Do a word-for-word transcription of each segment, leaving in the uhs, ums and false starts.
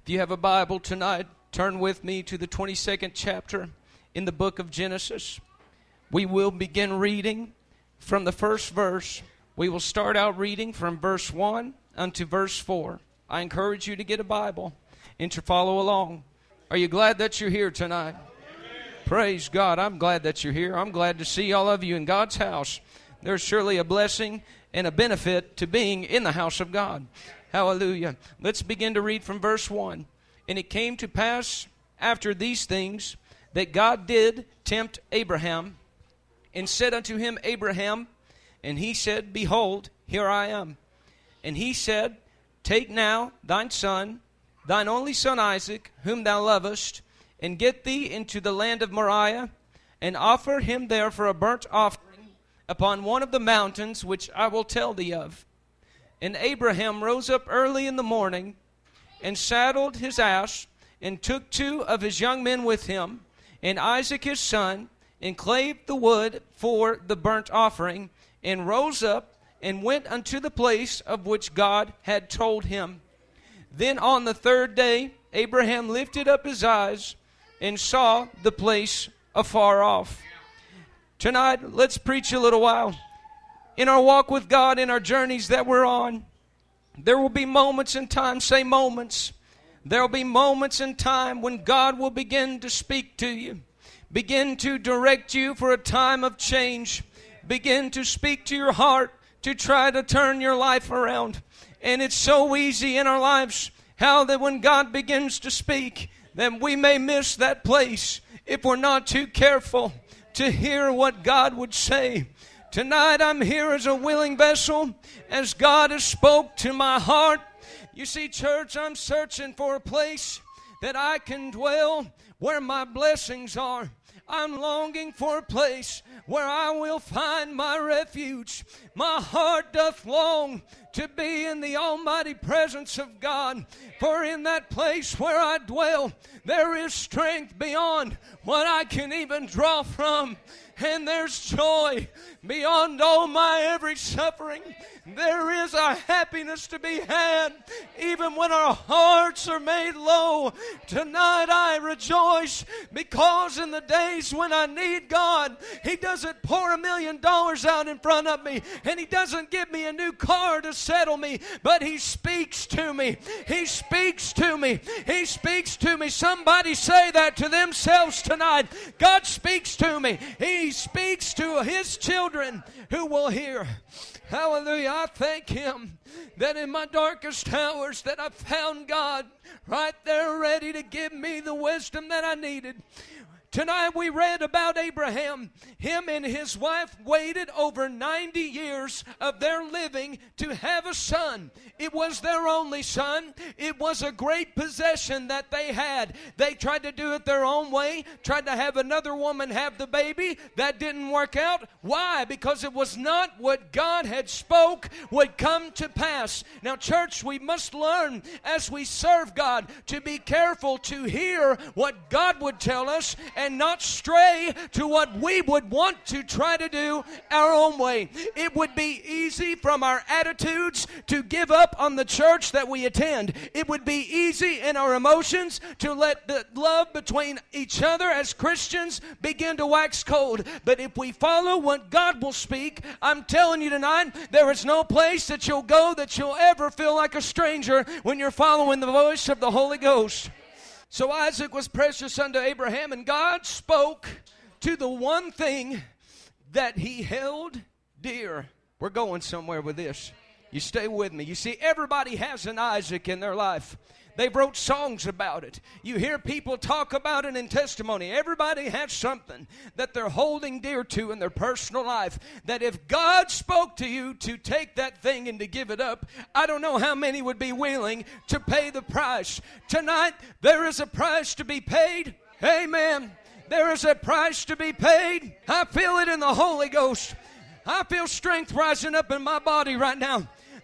If you have a Bible tonight, turn with me to the twenty-second chapter in the book of Genesis. We will begin reading from the first verse. We will start out reading from verse one unto verse four. I encourage you to get a Bible and to follow along. Are you glad that you're here tonight? Amen. Praise God. I'm glad that you're here. I'm glad to see all of you in God's house. There's surely a blessing and a benefit to being in the house of God. Hallelujah. Let's begin to read from verse one. And it came to pass after these things that God did tempt Abraham, and said unto him, Abraham, and he said, Behold, here I am. And he said, Take now thine son, thine only son Isaac, whom thou lovest, and get thee into the land of Moriah, and offer him there for a burnt offering upon one of the mountains which I will tell thee of. And Abraham rose up early in the morning, and saddled his ass, and took two of his young men with him, and Isaac his son, and clave the wood for the burnt offering, and rose up, and went unto the place of which God had told him. Then on the third day Abraham lifted up his eyes, and saw the place afar off. Tonight, let's preach a little while. In our walk with God, in our journeys that we're on, there will be moments in time, say moments. There will be moments in time when God will begin to speak to you, begin to direct you for a time of change, begin to speak to your heart to try to turn your life around. And it's so easy in our lives how that when God begins to speak, then we may miss that place if we're not too careful to hear what God would say. Tonight I'm here as a willing vessel, as God has spoke to my heart. You see, church, I'm searching for a place that I can dwell where my blessings are. I'm longing for a place where I will find my refuge. My heart doth long to be in the almighty presence of God. For in that place where I dwell, there is strength beyond what I can even draw from. And there's joy beyond all my every suffering. There is a happiness to be had even when our hearts are made low. Tonight I rejoice because in the days when I need God, He doesn't pour a million dollars out in front of me, and He doesn't give me a new car to settle me, but He speaks to me. He speaks to me. He speaks to me. Somebody say that to themselves tonight. God speaks to me. He speaks to His children who will hear. Hallelujah. I thank Him that in my darkest hours that I found God right there ready to give me the wisdom that I needed. Tonight we read about Abraham. Him and his wife waited over ninety years of their living to have a son. It was their only son. It was a great possession that they had. They tried to do it their own way, tried to have another woman have the baby. That didn't work out. Why? Because it was not what God had spoke would come to pass. Now, church, we must learn as we serve God to be careful to hear what God would tell us and not stray to what we would want to try to do our own way. It would be easy from our attitudes to give up on the church that we attend. It would be easy in our emotions to let the love between each other as Christians begin to wax cold. But if we follow what God will speak, I'm telling you tonight, there is no place that you'll go that you'll ever feel like a stranger when you're following the voice of the Holy Ghost. So Isaac was precious unto Abraham, and God spoke to the one thing that he held dear. We're going somewhere with this. You stay with me. You see, everybody has an Isaac in their life. They wrote songs about it. You hear people talk about it in testimony. Everybody has something that they're holding dear to in their personal life, that if God spoke to you to take that thing and to give it up, I don't know how many would be willing to pay the price. Tonight, there is a price to be paid. Amen. There is a price to be paid. I feel it in the Holy Ghost. I feel strength rising up in my body right now.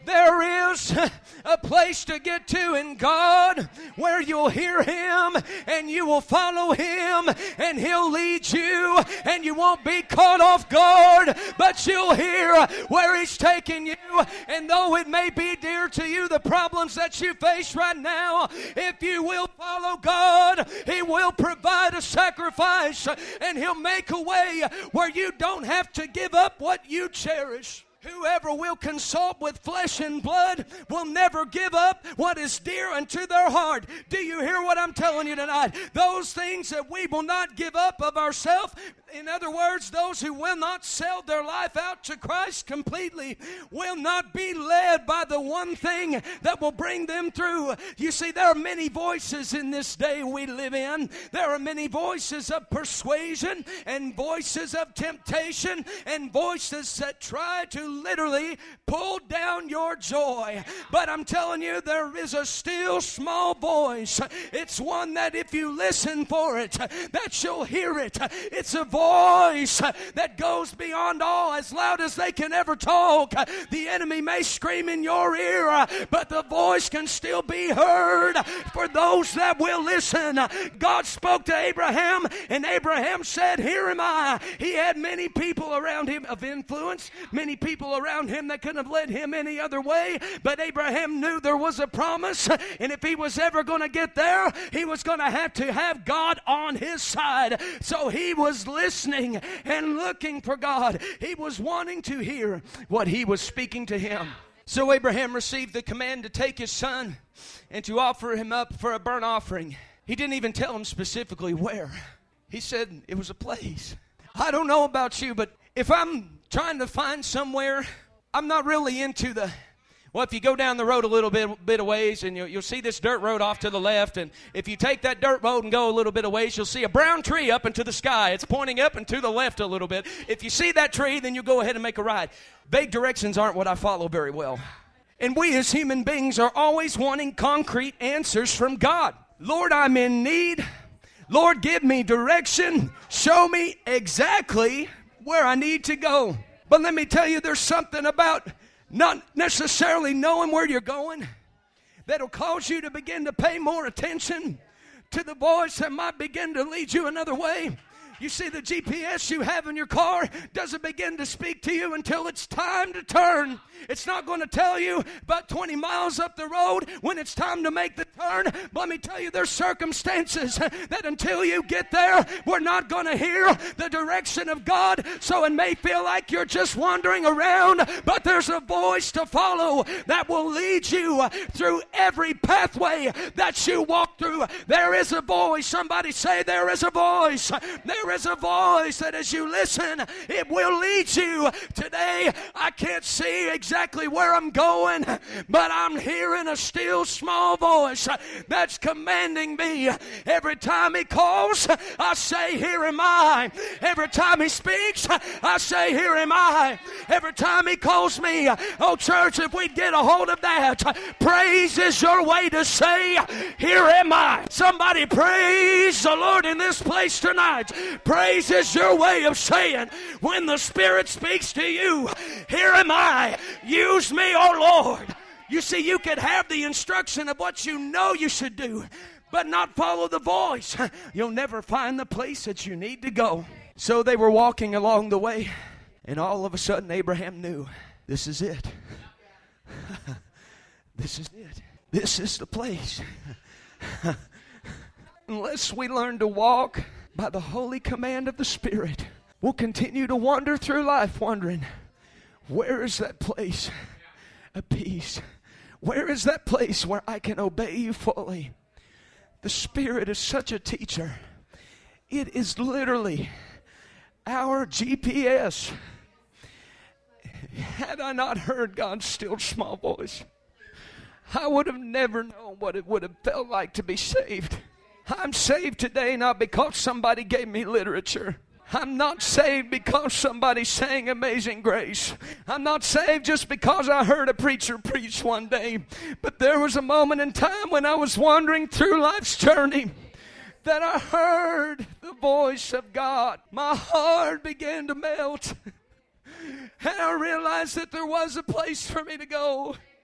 There is a place to get to in God where you'll hear Him and you will follow Him and He'll lead you and you won't be caught off guard, but you'll hear where He's taking you. And though it may be dear to you, the problems that you face right now, if you will follow God, He will provide a sacrifice and He'll make a way where you don't have to give up what you cherish. Whoever will consult with flesh and blood will never give up what is dear unto their heart. Do you hear what I'm telling you tonight? Those things that we will not give up of ourselves, in other words, those who will not sell their life out to Christ completely, will not be led by the one thing that will bring them through. You see, there are many voices in this day we live in. There are many voices of persuasion and voices of temptation and voices that try to literally pull down your joy. But I'm telling you, there is a still small voice. It's one that if you listen for it, that you'll hear it. It's a voice that goes beyond all, as loud as they can ever talk. The enemy may scream in your ear, but the voice can still be heard for those that will listen. God spoke to Abraham, and Abraham said, "Here am I." He had many people around him of influence, many people around him that couldn't have led him any other way, but Abraham knew there was a promise, and if he was ever going to get there, he was going to have to have God on his side. So he was listening and looking for God. He was wanting to hear what He was speaking to him. So Abraham received the command to take his son and to offer him up for a burnt offering. He didn't even tell him specifically where. He said it was a place. I don't know about you, but if I'm trying to find somewhere, I'm not really into the, well, if you go down the road a little bit, bit of ways and you'll, you'll see this dirt road off to the left, and if you take that dirt road and go a little bit of ways, you'll see a brown tree up into the sky. It's pointing up and to the left a little bit. If you see that tree, then you go ahead and make a right. Vague directions aren't what I follow very well. And we as human beings are always wanting concrete answers from God. Lord, I'm in need. Lord, give me direction. Show me exactly where I need to go. But let me tell you, there's something about not necessarily knowing where you're going that'll cause you to begin to pay more attention to the voice that might begin to lead you another way. You see, the G P S you have in your car doesn't begin to speak to you until it's time to turn. It's not going to tell you about twenty miles up the road when it's time to make the turn. But let me tell you, there's circumstances that until you get there, we're not going to hear the direction of God. So it may feel like you're just wandering around, but there's a voice to follow that will lead you through every pathway that you walk through. There is a voice. Somebody say, there is a voice. There is a voice that as you listen, it will lead you. Today, I can't see exactly where I'm going, but I'm hearing a still small voice that's commanding me. Every time He calls, I say, here am I. Every time He speaks, I say, here am I. Every time He calls me, oh church, if we get a hold of that, praise is your way to say, here am I. Somebody praise the Lord in this place tonight. Praise is your way of saying, when the Spirit speaks to you, here am I. Use me, oh Lord. You see, you could have the instruction of what you know you should do, but not follow the voice. You'll never find the place that you need to go. So they were walking along the way, and all of a sudden Abraham knew, this is it. This is it. This is the place. Unless we learn to walk by the holy command of the Spirit, we'll continue to wander through life wondering, where is that place of peace? Where is that place where I can obey you fully? The Spirit is such a teacher. It is literally our G P S. Had I not heard God's still small voice, I would have never known what it would have felt like to be saved. I'm saved today not because somebody gave me literature. I'm not saved because somebody sang Amazing Grace. I'm not saved just because I heard a preacher preach one day. But there was a moment in time when I was wandering through life's journey that I heard the voice of God. My heart began to melt. And I realized that there was a place for me to go.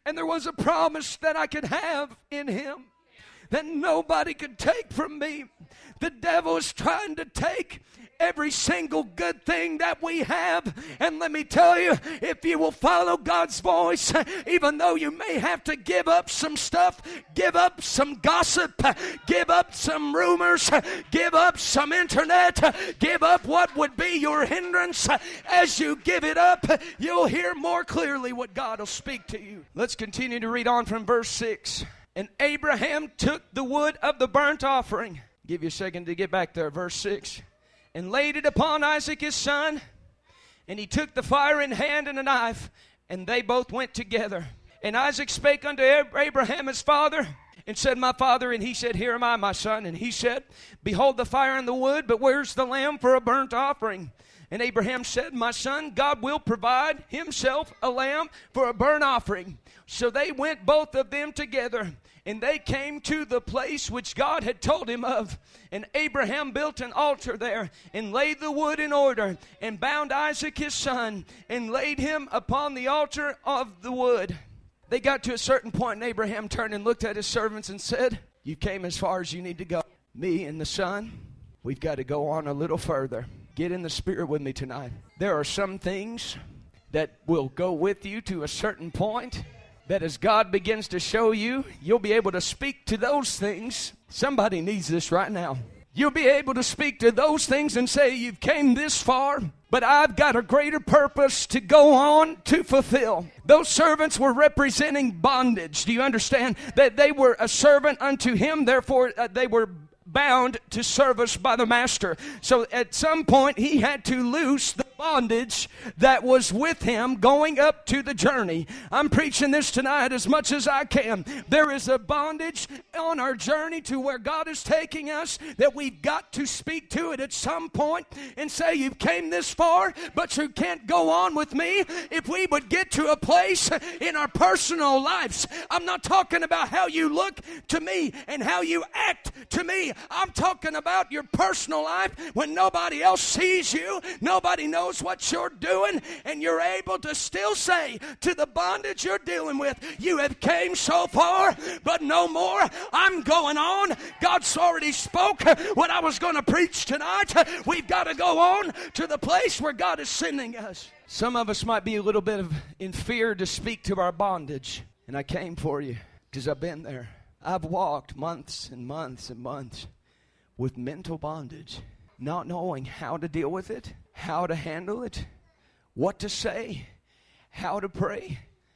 And there was a promise that I could have in him that nobody could take from me. The devil is trying to take every single good thing that we have. And let me tell you, if you will follow God's voice, even though you may have to give up some stuff, give up some gossip, give up some rumors, give up some internet, give up what would be your hindrance, as you give it up, you'll hear more clearly what God will speak to you. Let's continue to read on from verse six. And Abraham took the wood of the burnt offering. Give you a second to get back there. Verse six. And laid it upon Isaac his son. And he took the fire in hand and a knife. And they both went together. And Isaac spake unto Abraham his father, and said, My father. And he said, Here am I, my son. And he said, Behold the fire and the wood, but where's the lamb for a burnt offering? And Abraham said, My son, God will provide himself a lamb for a burnt offering. So they went both of them together. And they came to the place which God had told him of. And Abraham built an altar there, and laid the wood in order, and bound Isaac his son, and laid him upon the altar of the wood. They got to a certain point, and Abraham turned and looked at his servants and said, You came as far as you need to go. Me and the son, we've got to go on a little further. Get in the spirit with me tonight. There are some things that will go with you to a certain point, that as God begins to show you, you'll be able to speak to those things. Somebody needs this right now. You'll be able to speak to those things and say, You've came this far, but I've got a greater purpose to go on to fulfill. Those servants were representing bondage. Do you understand? That they were a servant unto him, therefore uh, they were bound to service by the master. So at some point he had to loose the bondage that was with him going up to the journey. I'm preaching this tonight as much as I can. There is a bondage on our journey to where God is taking us that we've got to speak to it at some point and say, You came this far, but you can't go on with me. If we would get to a place in our personal lives, I'm not talking about how you look to me and how you act to me. I'm talking about your personal life when nobody else sees you, nobody knows what you're doing, and you're able to still say to the bondage you're dealing with, You have came so far, but no more. I'm going on. God's already spoke what I was going to preach tonight. We've got to go on to the place where God is sending us. Some of us might be a little bit of in fear to speak to our bondage, and I came for you because I've been there. I've walked months and months and months with mental bondage, not knowing how to deal with it, how to handle it, what to say, how to pray.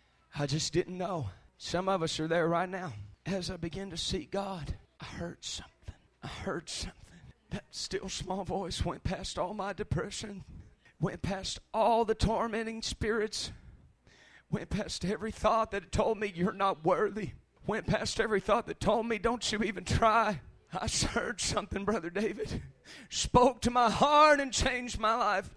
I just didn't know. Some of us are there right now. As I begin to seek God, I heard something. I heard something. That still small voice went past all my depression, went past all the tormenting spirits, went past every thought that told me you're not worthy, went past every thought that told me don't you even try. I heard something, Brother David, spoke to my heart and changed my life.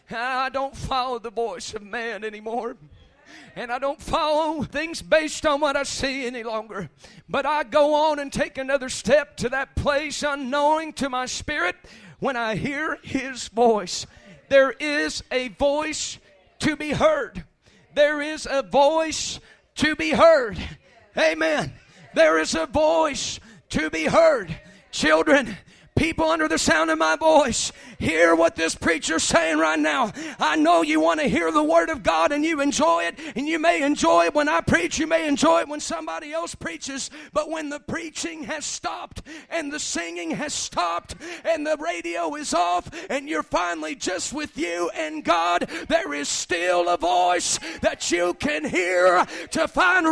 I don't follow the voice of man anymore. And I don't follow things based on what I see any longer. But I go on and take another step to that place unknowing to my spirit when I hear his voice. There is a voice to be heard. There is a voice to be heard. Amen. There is a voice to be heard. Children, people under the sound of my voice, hear what this preacher's saying right now. I know you want to hear the word of God and you enjoy it, and you may enjoy it when I preach, you may enjoy it when somebody else preaches, but when the preaching has stopped and the singing has stopped and the radio is off and you're finally just with you and God, there is still a voice that you can hear to find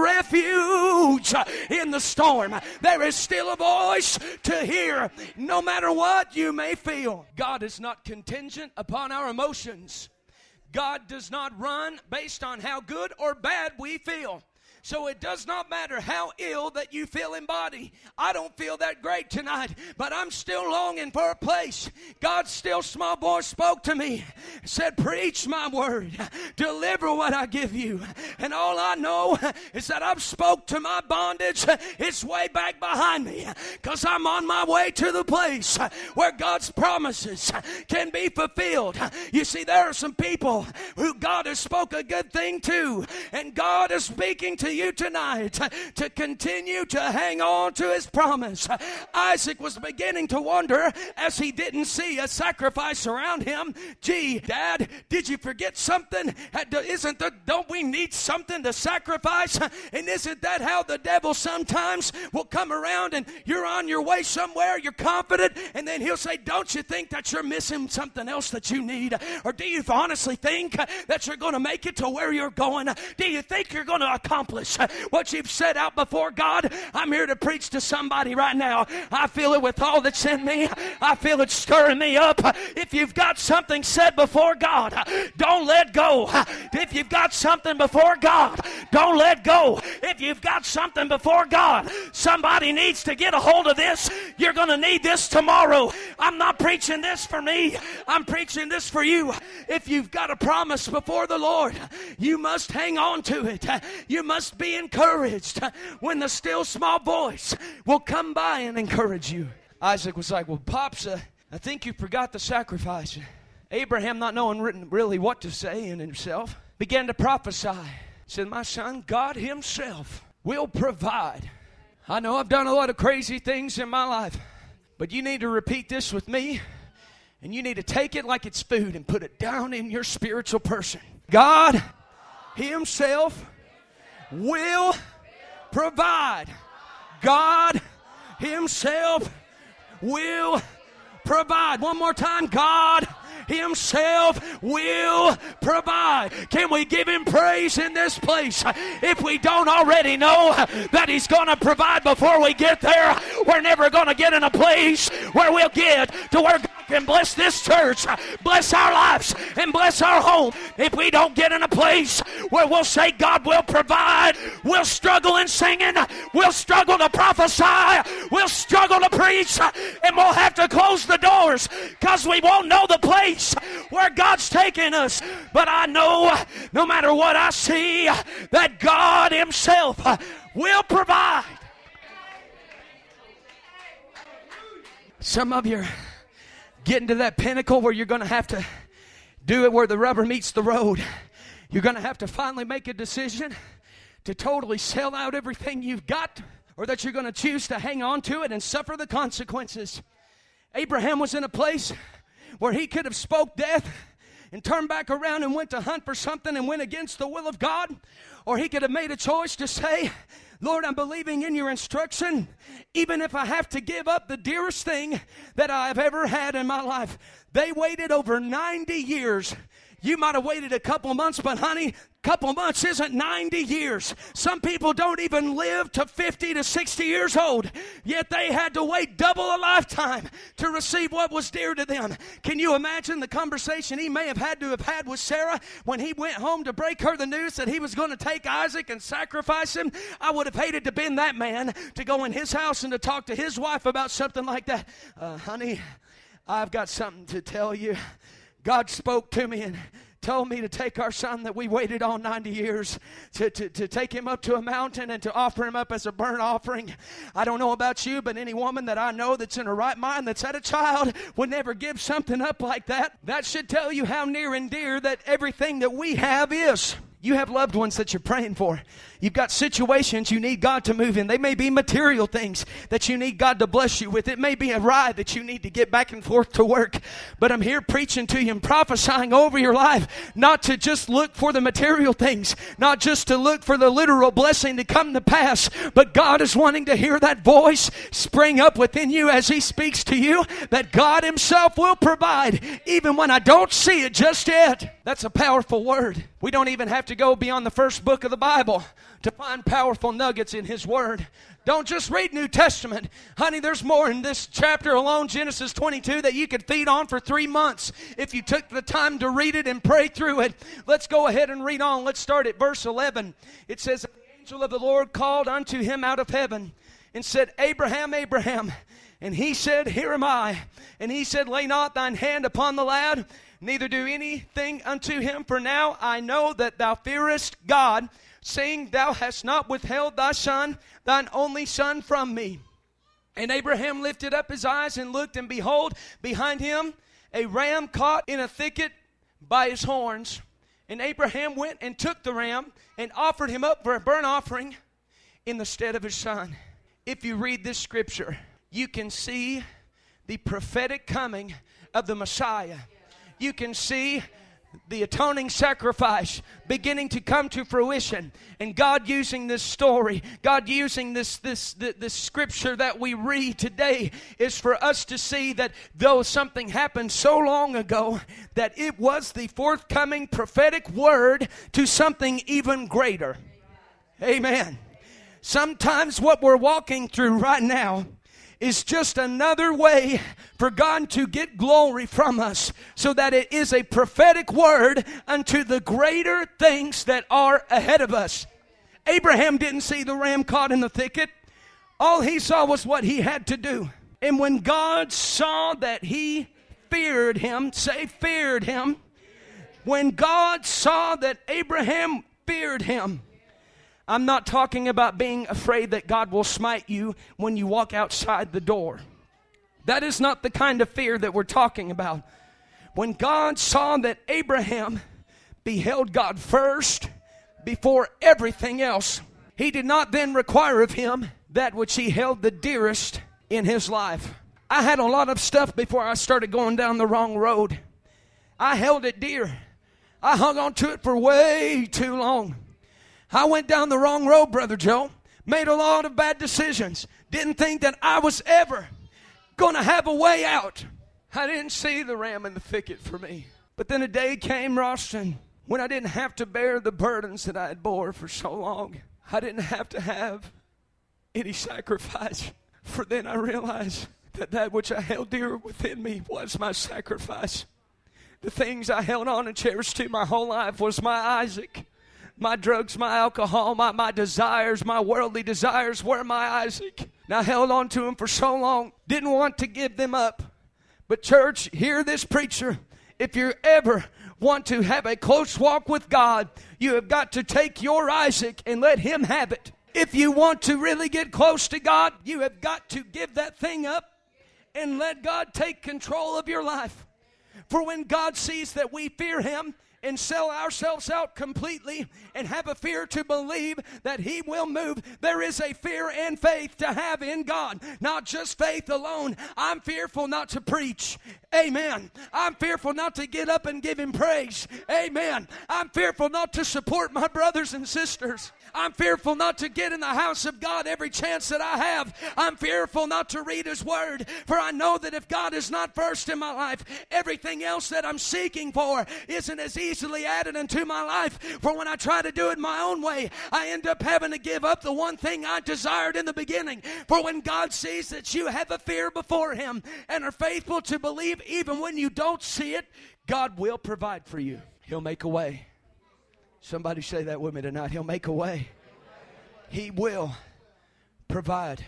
refuge in the storm. There is still a voice to hear no matter what you may feel. God is not contingent upon our emotions. God does not run based on how good or bad we feel. So it does not matter how ill that you feel in body. I don't feel that great tonight, but I'm still longing for a place. God's still small voice spoke to me, said, preach my word, deliver what I give you. And all I know is that I've spoke to my bondage. It's way back behind me because I'm on my way to the place where God's promises can be fulfilled. You see, there are some people who God has spoke a good thing to, and God is speaking to to you tonight to continue to hang on to his promise. Isaac was beginning to wonder as he didn't see a sacrifice around him. Gee, Dad, did you forget something? Isn't the, don't we need something to sacrifice? And isn't that how the devil sometimes will come around and you're on your way somewhere, you're confident, and then he'll say, don't you think that you're missing something else that you need? Or do you honestly think that you're going to make it to where you're going? Do you think you're going to accomplish what you've set out before God? I'm here to preach to somebody right now. I feel it with all that's in me. I feel it stirring me up. If you've got something set before God, don't let go. If you've got something before God, don't let go. If you've got something before God, somebody needs to get a hold of this. You're going to need this tomorrow. I'm not preaching this for me. I'm preaching this for you. If you've got a promise before the Lord, you must hang on to it. You must be encouraged when the still small voice will come by and encourage you. Isaac was like, well, Pops, uh, I think you forgot the sacrifice. Abraham, not knowing really what to say in himself, began to prophesy. He said, my son, God himself will provide. I know I've done a lot of crazy things in my life, but you need to repeat this with me, and you need to take it like it's food and put it down in your spiritual person. God himself will provide. God himself will provide. One more time. God himself will provide. Can we give him praise in this place? If we don't already know that he's going to provide before we get there, we're never going to get in a place where we'll get to where God can bless this church, bless our lives, and bless our home. If we don't get in a place where we'll say God will provide, we'll struggle in singing, we'll struggle to prophesy, we'll struggle to preach, and we'll have to close the doors because we won't know the place where God's taking us. But I know no matter what I see, that God himself will provide. Some of you are getting to that pinnacle where you're going to have to do it where the rubber meets the road. You're going to have to finally make a decision to totally sell out everything you've got, or that you're going to choose to hang on to it and suffer the consequences. Abraham was in a place where he could have spoke death and turned back around and went to hunt for something and went against the will of God. Or he could have made a choice to say, Lord, I'm believing in your instruction, even if I have to give up the dearest thing that I've ever had in my life. They waited over ninety years. You might have waited a couple months, but honey, couple months isn't ninety years. Some people don't even live to fifty to sixty years old, yet they had to wait double a lifetime to receive what was dear to them. Can you imagine the conversation he may have had to have had with Sarah when he went home to break her the news that he was going to take Isaac and sacrifice him? I would have hated to been that man to go in his house and to talk to his wife about something like that. Uh, honey, I've got something to tell you. God spoke to me and told me to take our son that we waited on ninety years to, to, to take him up to a mountain and to offer him up as a burnt offering. I don't know about you, but any woman that I know that's in her right mind that's had a child would never give something up like that. That should tell you how near and dear that everything that we have is. You have loved ones that you're praying for. You've got situations you need God to move in. They may be material things that you need God to bless you with. It may be a ride that you need to get back and forth to work. But I'm here preaching to you and prophesying over your life, not to just look for the material things, not just to look for the literal blessing to come to pass, but God is wanting to hear that voice spring up within you as he speaks to you, that God himself will provide, even when I don't see it just yet. That's a powerful word. We don't even have to go beyond the first book of the Bible to find powerful nuggets in his word. Don't just read New Testament. Honey, there's more in this chapter alone, Genesis twenty-two, that you could feed on for three months if you took the time to read it and pray through it. Let's go ahead and read on. Let's start at verse eleven. It says, the angel of the Lord called unto him out of heaven and said, Abraham, Abraham. And he said, Here am I. And he said, Lay not thine hand upon the lad, neither do anything unto him. For now I know that thou fearest God, saying, Thou hast not withheld thy son, thine only son, from me. And Abraham lifted up his eyes and looked, and behold, behind him a ram caught in a thicket by his horns. And Abraham went and took the ram and offered him up for a burnt offering in the stead of his son. If you read this scripture, you can see the prophetic coming of the Messiah. You can see the atoning sacrifice beginning to come to fruition, and God using this story, God using this this this, this scripture that we read today is for us to see that though something happened so long ago, that it was the forthcoming prophetic word to something even greater. Amen. Sometimes what we're walking through right now is just another way for God to get glory from us, so that it is a prophetic word unto the greater things that are ahead of us. Abraham didn't see the ram caught in the thicket. All he saw was what he had to do. And when God saw that he feared him, say feared him. When God saw that Abraham feared him, I'm not talking about being afraid that God will smite you when you walk outside the door. That is not the kind of fear that we're talking about. When God saw that Abraham beheld God first before everything else, he did not then require of him that which he held the dearest in his life. I had a lot of stuff before I started going down the wrong road. I held it dear. I hung on to it for way too long. I went down the wrong road, Brother Joe. Made a lot of bad decisions. Didn't think that I was ever going to have a way out. I didn't see the ram in the thicket for me. But then a day came, Roston, when I didn't have to bear the burdens that I had bore for so long. I didn't have to have any sacrifice. For then I realized that that which I held dear within me was my sacrifice. The things I held on and cherished to my whole life was my Isaac. My drugs, my alcohol, my, my desires, my worldly desires were my Isaac. And I held on to them for so long, didn't want to give them up. But church, hear this preacher. If you ever want to have a close walk with God, you have got to take your Isaac and let him have it. If you want to really get close to God, you have got to give that thing up and let God take control of your life. For when God sees that we fear him, and sell ourselves out completely and have a fear to believe that he will move, there is a fear and faith to have in God. Not just faith alone. I'm fearful not to preach. Amen. I'm fearful not to get up and give him praise. Amen. I'm fearful not to support my brothers and sisters. I'm fearful not to get in the house of God every chance that I have. I'm fearful not to read his word. For I know that if God is not first in my life, everything else that I'm seeking for isn't as easily added into my life. For when I try to do it my own way, I end up having to give up the one thing I desired in the beginning. For when God sees that you have a fear before him and are faithful to believe even when you don't see it, God will provide for you. He'll make a way. Somebody say that with me tonight. He'll make a way. He will provide.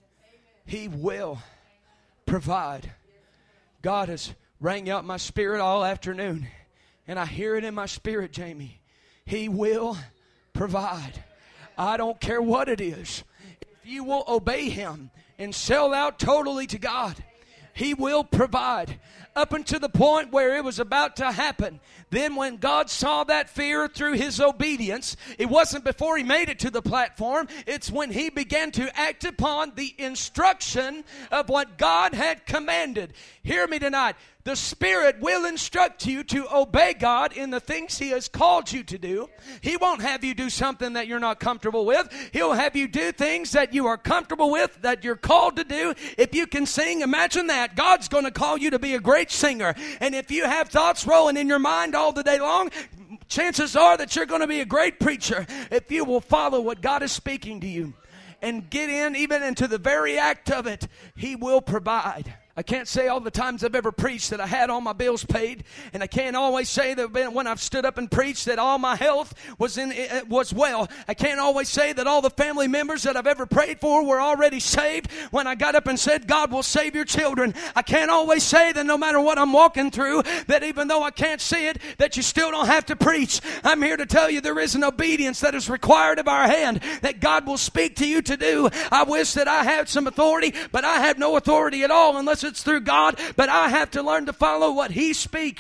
He will provide. God has rang out my spirit all afternoon, and I hear it in my spirit, Jamie. He will provide. I don't care what it is. If you will obey him and sell out totally to God, he will provide. Up until the point where it was about to happen. Then when God saw that fear through his obedience, it wasn't before he made it to the platform. It's when he began to act upon the instruction of what God had commanded. Hear me tonight. The Spirit will instruct you to obey God in the things he has called you to do. He won't have you do something that you're not comfortable with. He'll have you do things that you are comfortable with, that you're called to do. If you can sing, imagine that. God's going to call you to be a great singer. And if you have thoughts rolling in your mind all the day long, chances are that you're going to be a great preacher if you will follow what God is speaking to you and get in even into the very act of it. He will provide. I can't say all the times I've ever preached that I had all my bills paid, and I can't always say that when I've stood up and preached that all my health was in was well. I can't always say that all the family members that I've ever prayed for were already saved when I got up and said, God will save your children. I can't always say that no matter what I'm walking through, that even though I can't see it, that you still don't have to preach. I'm here to tell you there is an obedience that is required of our hand that God will speak to you to do. I wish that I had some authority, but I have no authority at all unless it's through God, but I have to learn to follow what he speaks.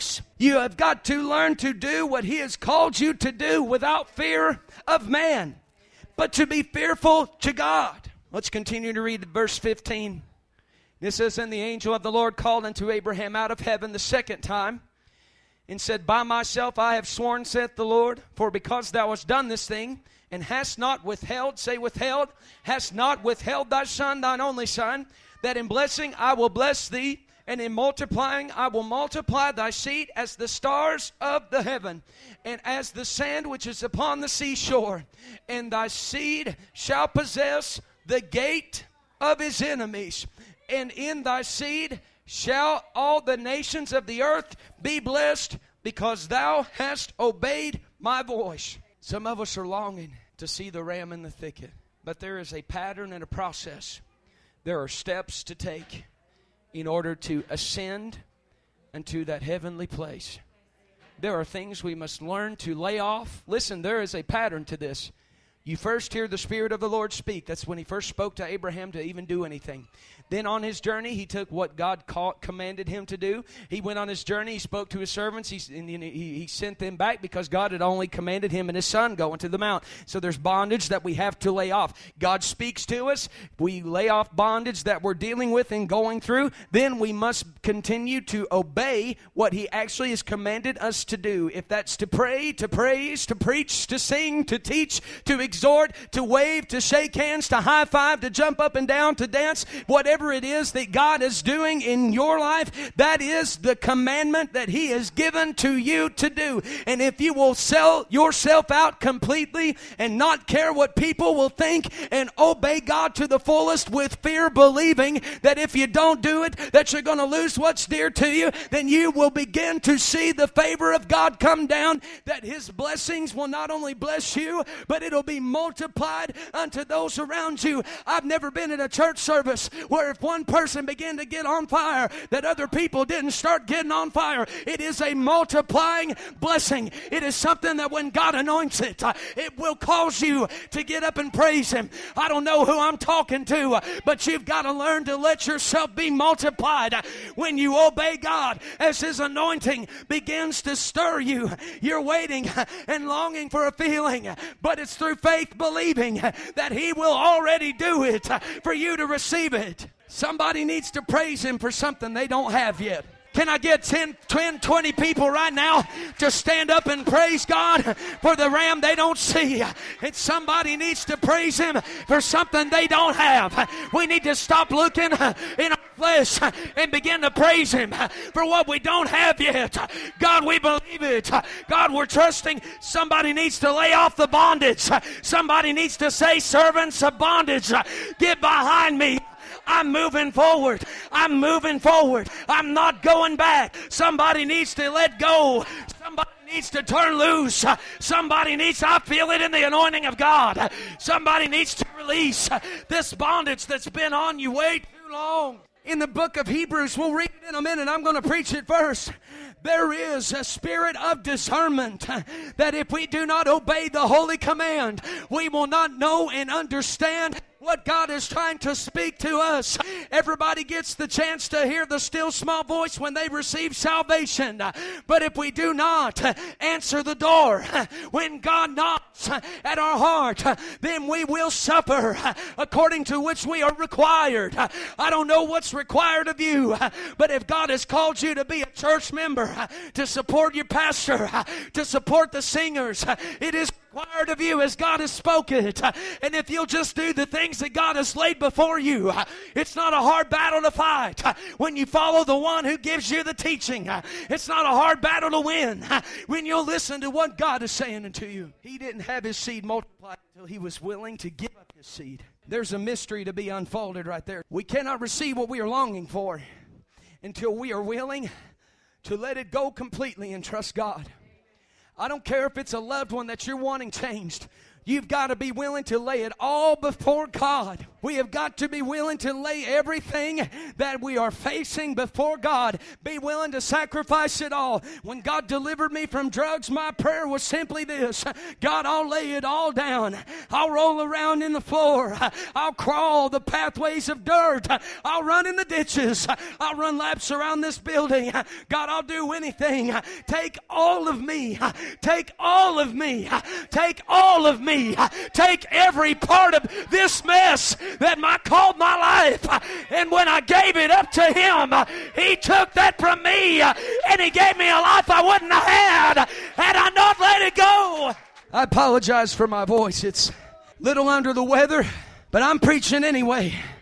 You have got to learn to do what He has called you to do without fear of man, but to be fearful to God. Let's continue to read verse fifteen. This says, and the angel of the Lord called unto Abraham out of heaven the second time, and said, by myself I have sworn, saith the Lord, for because thou hast done this thing, and hast not withheld, say withheld, hast not withheld thy son, thine only son, that in blessing I will bless thee, and in multiplying I will multiply thy seed as the stars of the heaven, and as the sand which is upon the seashore. And thy seed shall possess the gate of his enemies. And in thy seed shall all the nations of the earth be blessed, because thou hast obeyed my voice. Some of us are longing to see the ram in the thicket, but there is a pattern and a process. There are steps to take in order to ascend into that heavenly place. There are things we must learn to lay off. Listen, there is a pattern to this. You first hear the Spirit of the Lord speak. That's when He first spoke to Abraham to even do anything. Then on his journey, he took what God called, commanded him to do. He went on his journey. He spoke to his servants. He, and he, he sent them back because God had only commanded him and his son go into the mount. So there's bondage that we have to lay off. God speaks to us. We lay off bondage that we're dealing with and going through. Then we must continue to obey what He actually has commanded us to do. If that's to pray, to praise, to preach, to sing, to teach, to exhort, to wave, to shake hands, to high five, to jump up and down, to dance, whatever it is that God is doing in your life, that is the commandment that He has given to you to do. And if you will sell yourself out completely and not care what people will think and obey God to the fullest with fear, believing that if you don't do it, that you're going to lose what's dear to you, then you will begin to see the favor of God come down, that His blessings will not only bless you, but it'll be multiplied unto those around you. I've never been in a church service where if one person began to get on fire, that other people didn't start getting on fire. It is a multiplying blessing. It is something that when God anoints it, uh, it will cause you to get up and praise Him. I don't know who I'm talking to, uh, but you've got to learn to let yourself be multiplied. Uh, when you obey God, as His anointing begins to stir you, you're waiting uh, and longing for a feeling, uh, but it's through faith believing uh, that He will already do it uh, for you to receive it. Somebody needs to praise Him for something they don't have yet. Can I get ten, twenty people right now to stand up and praise God for the ram they don't see? And somebody needs to praise Him for something they don't have. We need to stop looking in our flesh and begin to praise Him for what we don't have yet. God, we believe it. God, we're trusting. Somebody needs to lay off the bondage. Somebody needs to say, servants of bondage, get behind me. I'm moving forward. I'm moving forward. I'm not going back. Somebody needs to let go. Somebody needs to turn loose. Somebody needs, I feel it in the anointing of God. Somebody needs to release this bondage that's been on you way too long. In the book of Hebrews, we'll read it in a minute. I'm going to preach it first. There is a spirit of discernment that if we do not obey the holy command, we will not know and understand what God is trying to speak to us. Everybody gets the chance to hear the still small voice when they receive salvation. But if we do not answer the door when God knocks at our heart, then we will suffer according to which we are required. I don't know what's required of you, but if God has called you to be a church member, to support your pastor, to support the singers, it is required of you as God has spoken it. And if you'll just do the things that God has laid before you, it's not a hard battle to fight. When you follow the one who gives you the teaching, it's not a hard battle to win. When you'll listen to what God is saying unto you. He didn't have his seed multiplied until he was willing to give up his seed. There's a mystery to be unfolded right there. We cannot receive what we are longing for until we are willing to let it go completely and trust God. I don't care if it's a loved one that you're wanting changed. You've got to be willing to lay it all before God We have got to be willing to lay everything that we are facing before God. Be willing to sacrifice it all. When God delivered me from drugs, my prayer was simply this: God, I'll lay it all down. I'll roll around in the floor. I'll crawl the pathways of dirt. I'll run in the ditches. I'll run laps around this building. God, I'll do anything. Take all of me. Take all of me. Take all of me. Take every part of this mess that I called my life. And when I gave it up to Him, He took that from me and He gave me a life I wouldn't have had had I not let it go. I apologize for my voice. It's a little under the weather, but I'm preaching anyway.